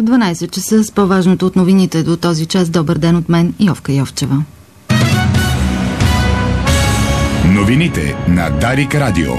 В 12 часа с по-важното от новините до този час. Добър ден от мен, Йовка Йовчева. Новините на Дарик Радио.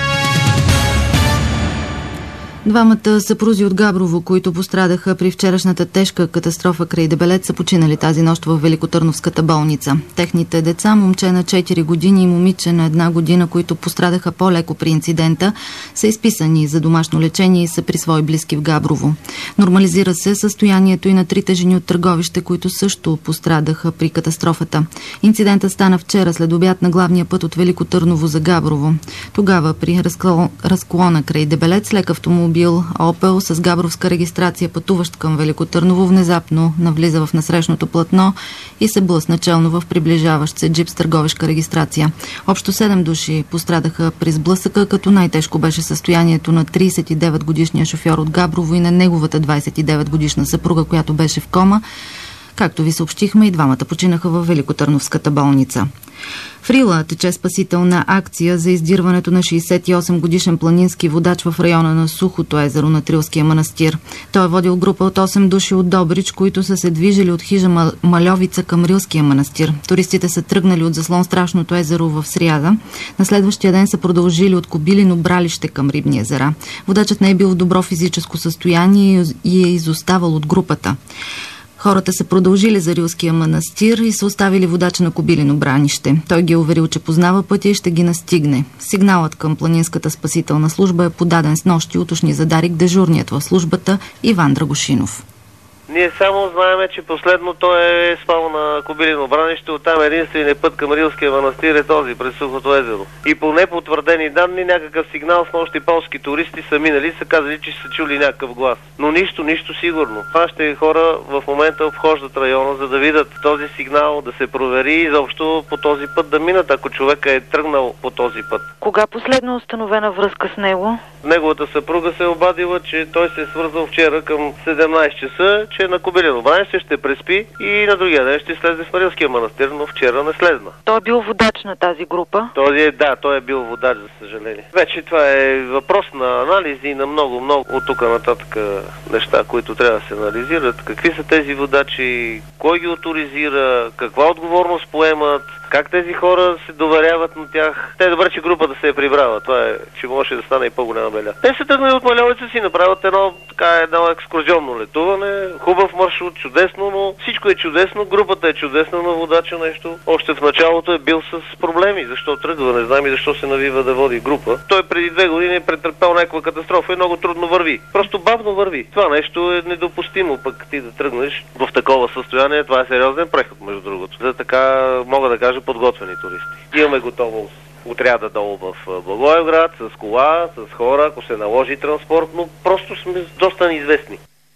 Двамата съпрузи от Габрово, които пострадаха при вчерашната тежка катастрофа край Дебелет, са починали тази нощ в Великотърновската болница. Техните деца, момче на 4 години и момиче на 1 година, които пострадаха по-леко при инцидента, са изписани за домашно лечение и са при свои близки в Габрово. Нормализира се състоянието и на 3 жени от Търговище, които също пострадаха при катастрофата. Инцидентът стана вчера след обяд на главния път от Велико Търново за Габрово. Тогава при разклона край Дебелет с лек автомобил Опел с габровска регистрация, пътуващ към Велико Търново, внезапно навлиза в насрещното платно и се блъсна челно в приближаващ се джип с търговешка регистрация. Общо 7 души пострадаха при сблъсъка, като най-тежко беше състоянието на 39-годишния шофьор от Габрово и на неговата 29-годишна съпруга, която беше в кома. Както ви съобщихме, и двамата починаха в Великотърновската болница. В Рила тече спасителна акция за издирването на 68-годишен планински водач в района на Сухото езеро на Трилския манастир. Той е водил група от 8 души от Добрич, които са се движили от хижа Мальовица към Рилския манастир. Туристите са тръгнали от заслон Страшното езеро в сряда. На следващия ден са продължили от Кобилино Бралище към Рибни езера. Водачът не е бил в добро физическо състояние и е изоставал от групата. Хората са продължили за Рилския манастир и са оставили водача на Кобилино Бранище. Той ги е уверил, че познава пътя и ще ги настигне. Сигналът към Планинската спасителна служба е подаден снощи, уточни за Дарик дежурният в службата Иван Драгошинов. Ние само знаеме, че последно той е спал на Кобилино Бранище, оттам единственият път към Рилския манастир е този, през Сухото езеро. И по непотвърдени данни, някакъв сигнал с нощи полски туристи са минали и са казали, че са чули някакъв глас. Но нищо сигурно. Нашите хора в момента обхождат района, за да видят този сигнал, да се провери и изобщо по този път да минат, ако човека е тръгнал по този път. Кога последно установена връзка с него? Неговата съпруга се е обадила, че той се е свързал вчера към 17 часа, че на Кобилино Бранище ще преспи и на другия ден ще слезе в Рилския манастир, но вчера не слезна. Той е бил водач на тази група? Той е бил водач, за съжаление. Вече това е въпрос на анализи и на много от тук нататък неща, които трябва да се анализират. Какви са тези водачи, кой ги оторизира, каква отговорност поемат, как тези хора се доверяват на тях. Те е добре, че групата се е прибрала. Това е, че може да стане и по-голяма беля. Те се тръгнали от Мальовица си, направят едно екскурзионно летуване, хубав маршрут, чудесно, но всичко е чудесно, групата е чудесна, на водача нещо. Още в началото е бил с проблеми. Защо тръгва? Не знам и защо се навива да води група. Той преди 2 години е претърпял някаква катастрофа и много трудно върви. Просто бавно върви. Това нещо е недопустимо, пък ти да тръгнеш в такова състояние. Това е сериозен преход, между другото. За така, мога да кажа, подготвени туристи. Имаме готовност отряда долу в Благоевград, с кола, с хора, ако се наложи транспорт, но просто сме доста неизвестни.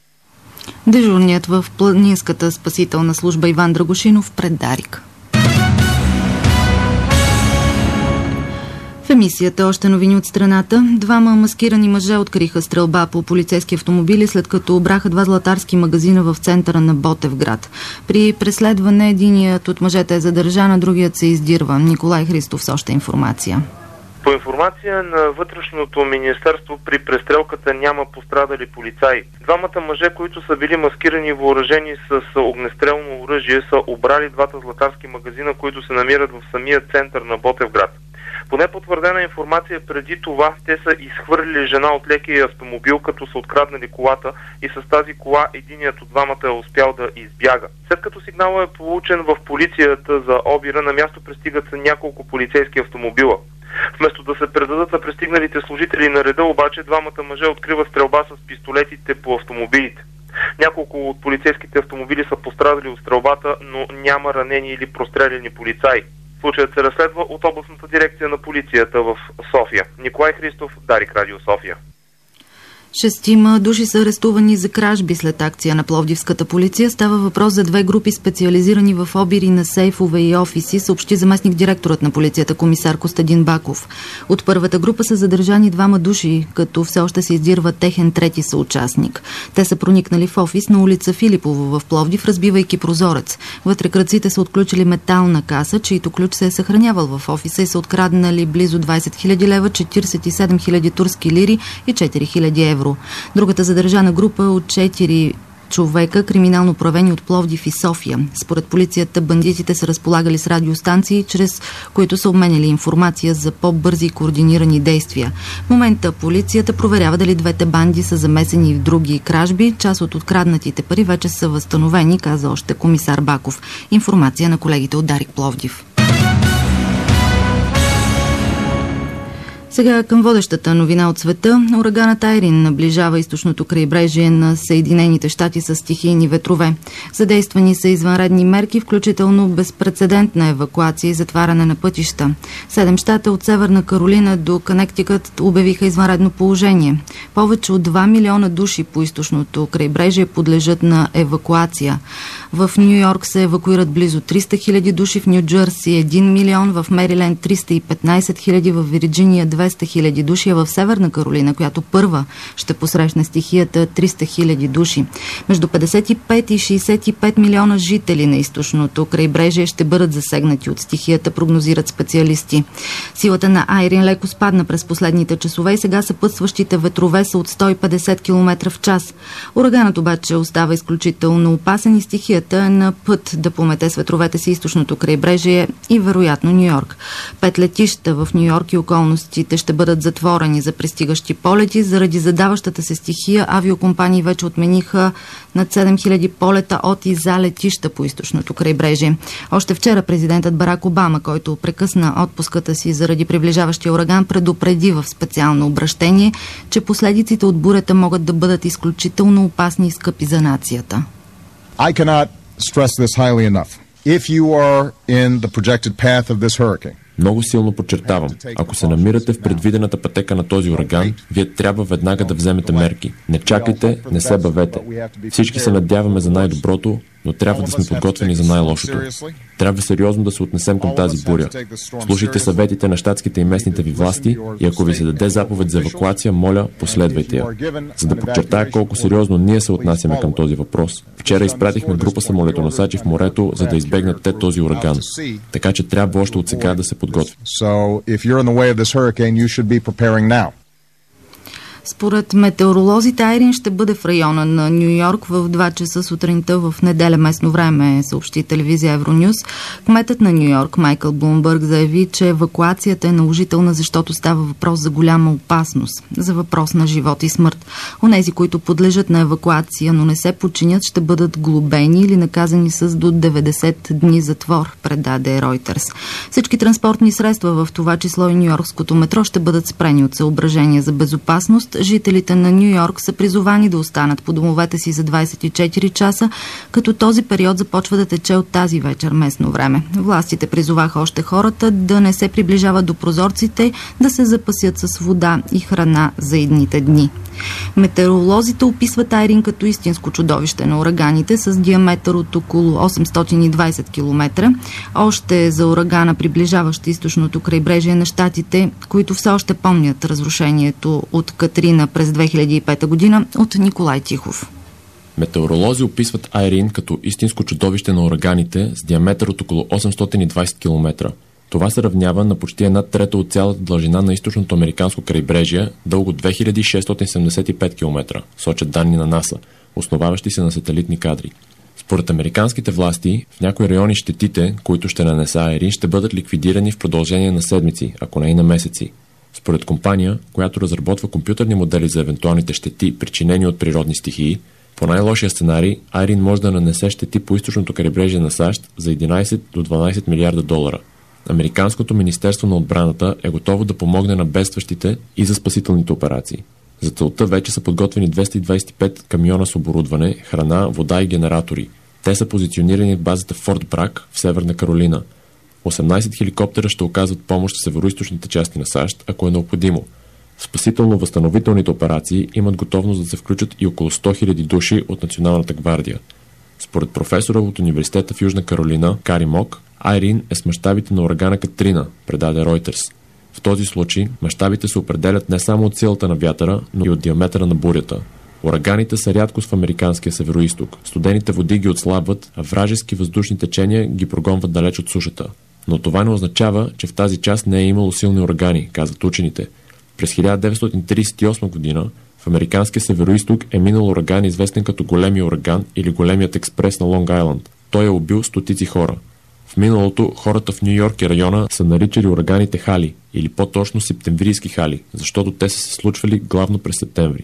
Дежурният в Планинската спасителна служба Иван Драгошинов пред Дарик. В емисията още новини от страната. 2 маскирани мъже откриха стрелба по полицейски автомобили, след като обраха 2 златарски магазина в центъра на Ботевград. При преследване единият от мъжете е задържан, а другият се издирва. Николай Христов с още информация. По информация на Вътрешното министерство, при престрелката няма пострадали полицаи. 2 мъже, които са били маскирани и въоръжени с огнестрелно оръжие, са обрали 2 златарски магазина, които се намират в самия център на Ботевград. По непотвърдена информация, преди това те са изхвърлили жена от лекия автомобил, като са откраднали колата и с тази кола единият от 2 е успял да избяга. След като сигналът е получен в полицията за обира, на място пристигат са няколко полицейски автомобила. Вместо да се предадат на пристигналите служители на реда, обаче 2 мъже откриват стрелба с пистолетите по автомобилите. Няколко от полицейските автомобили са пострадали от стрелбата, но няма ранени или простреляни полицаи. Случаят се разследва от областната дирекция на полицията в София. Николай Христов, Дарик Радио София. 6 души са арестувани за кражби след акция на пловдивската полиция. Става въпрос за 2 групи, специализирани в обири на сейфове и офиси, съобщи заместник директорът на полицията комисар Костадин Баков. От първата група са задържани 2 души, като все още се издирва техен трети съучастник. Те са проникнали в офис на улица Филипово в Пловдив, разбивайки прозорец. Вътре крадците са отключили метална каса, чийто ключ се е съхранявал в офиса, и са откраднали близо 20 000 лева, 47 000 турски лири и 4 000 евро. Другата задържана група от 4 човека, криминално проявени от Пловдив и София. Според полицията, бандитите са разполагали с радиостанции, чрез които са обменяли информация за по-бързи и координирани действия. В момента полицията проверява дали двете банди са замесени в други кражби. Част от откраднатите пари вече са възстановени, каза още комисар Баков. Информация на колегите от Дарик Пловдив. Сега към водещата новина от света. Ураганът Айрин наближава източното крайбрежие на Съединените щати с стихийни ветрове. Задействани са извънредни мерки, включително безпрецедентна евакуация и затваряне на пътища. 7 щата от Северна Каролина до Конектикът обявиха извънредно положение. Повече от 2 милиона души по източното крайбрежие подлежат на евакуация. В Ню Йорк се евакуират близо 300 хиляди души, в Ню Джърси 1 милион, в Мериленд 315 хиляди, в Вирджиния 200 хиляди души, а в Северна Каролина, която първа ще посрещне стихията, 300 хиляди души. Между 55 и 65 милиона жители на източното крайбрежие ще бъдат засегнати от стихията, прогнозират специалисти. Силата на Айрин леко спадна през последните часове и сега съпътстващите ветрове са от 150 км в час. Ураганът обаче остава изключително опасен и стихията е на път да помете с ветровете си източното крайбрежие и вероятно Ню Йорк. 5 летища в Ню Йорк и околностите ще бъдат затворени за пристигащи полети. Заради задаващата се стихия авиокомпании вече отмениха над 7000 полета от и за летища по източното крайбрежие. Още вчера президентът Барак Обама, който прекъсна отпуската си заради приближаващия ураган, предупреди в специално обращение, че последиците от бурята могат да бъдат изключително опасни и скъпи за нацията. I cannot stress this highly enough. If you are in the projected path of this hurricane, много силно подчертавам, ако се намирате в предвидената пътека на този ураган, вие трябва веднага да вземете мерки. Не чакайте, не се бавете. Всички се надяваме за най-доброто, но трябва да сме подготвени за най-лошото. Трябва сериозно да се отнесем към тази буря. Слушайте съветите на щатските и местните ви власти и ако ви се даде заповед за евакуация, моля, последвайте я. За да подчертая колко сериозно ние се отнасяме към този въпрос. Вчера изпратихме група самолетоносачи в морето, за да избегнат те този ураган. Така че трябва още от сега да се подготвим. Според метеоролозите, Айрин ще бъде в района на Ню Йорк в 2 часа сутринта в неделя местно време, съобщи телевизия Евронюс. Кметът на Ню Йорк Майкъл Блумбърг заяви, че евакуацията е наложителна, защото става въпрос за голяма опасност, за въпрос на живот и смърт. Онези, които подлежат на евакуация, но не се подчинят, ще бъдат глобени или наказани с до 90 дни затвор, предаде Reuters. Всички транспортни средства, в това число и ню-йоркското метро, ще бъдат спрени от съображения за безопасност. Жителите на Ню Йорк са призовани да останат по домовете си за 24 часа, като този период започва да тече от тази вечер местно време. Властите призоваха още хората да не се приближават до прозорците, да се запасят с вода и храна за идните дни. Метеоролозите описват Айрин като истинско чудовище на ураганите с диаметър от около 820 км. Още за урагана, приближаващ източното крайбрежие на щатите, които все още помнят разрушението от Катрина през 2005 година, от Николай Тихов. Метеоролози описват Айрин като истинско чудовище на ураганите с диаметър от около 820 км. Това се равнява на почти 1/3 от цялата дължина на източното американско крайбрежие, дълго 2675 км, сочат данни на НАСА, основаващи се на сателитни кадри. Според американските власти, в някои райони щетите, които ще нанесе Айрин, ще бъдат ликвидирани в продължение на седмици, ако не и на месеци. Според компания, която разработва компютърни модели за евентуалните щети, причинени от природни стихии, по най-лошия сценарий, Айрин може да нанесе щети по източното крайбрежие на САЩ за 11 до 12 милиарда долара. Американското министерство на отбраната е готово да помогне на бедстващите и за спасителните операции. За целта вече са подготвени 225 камиона с оборудване, храна, вода и генератори. Те са позиционирани в базата Форт Брак в Северна Каролина. 18 хеликоптера ще оказват помощ в североизточните части на САЩ, ако е необходимо. В спасително-възстановителните операции имат готовност да се включат и около 100 000 души от Националната гвардия. Според професора от университета в Южна Каролина, Кари Мок, Айрин е с мащабите на урагана Катрина, предаде Reuters. В този случай мащабите се определят не само от силата на вятъра, но и от диаметъра на бурята. Ураганите са рядкост в американския североизток. Студените води ги отслабват, а вражески въздушни течения ги прогонват далеч от сушата. Но това не означава, че в тази част не е имало силни урагани, казват учените. През 1938 година В американския североизток е минал ураган, известен като Големия ураган или Големият експрес на Лонг Айланд. Той е убил стотици хора. В миналото хората в Ню Йорк и района са наричали ураганите хали, или по-точно септемврийски хали, защото те са се случвали главно през септември.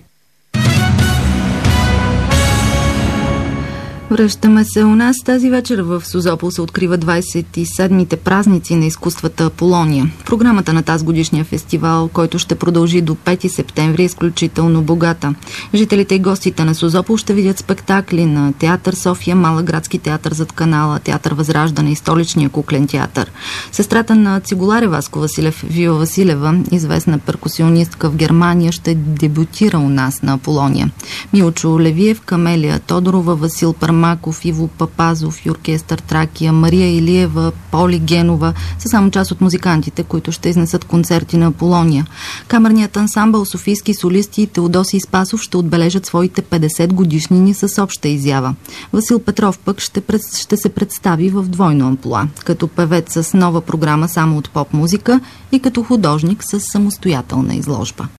Връщаме се у нас. Тази вечер в Созопол се открива 27-те празници на изкуствата Полония. Програмата на тази годишния фестивал, който ще продължи до 5 септември, е изключително богата. Жителите и гостите на Созопол ще видят спектакли на Театър София, Малъградски театър зад канала, Театър Възраждане и Столичния куклен театър. Сестрата на цигуларя Васко Василев, Вио Василева, известна перкусионистка в Германия, ще дебютира у нас на Полония. Милчо Левиев, Камелия Тодорова, Васил Пармаков, Иво Папазов и оркестър Тракия, Мария Илиева, Поли Генова са само част от музикантите, които ще изнесат концерти на Полония. Камерният ансамбъл Софийски солисти Теодоси Спасов ще отбележат своите 50 годишнини с обща изява. Васил Петров пък ще се представи в двойно амплоа, като певец с нова програма само от поп-музика и като художник с самостоятелна изложба.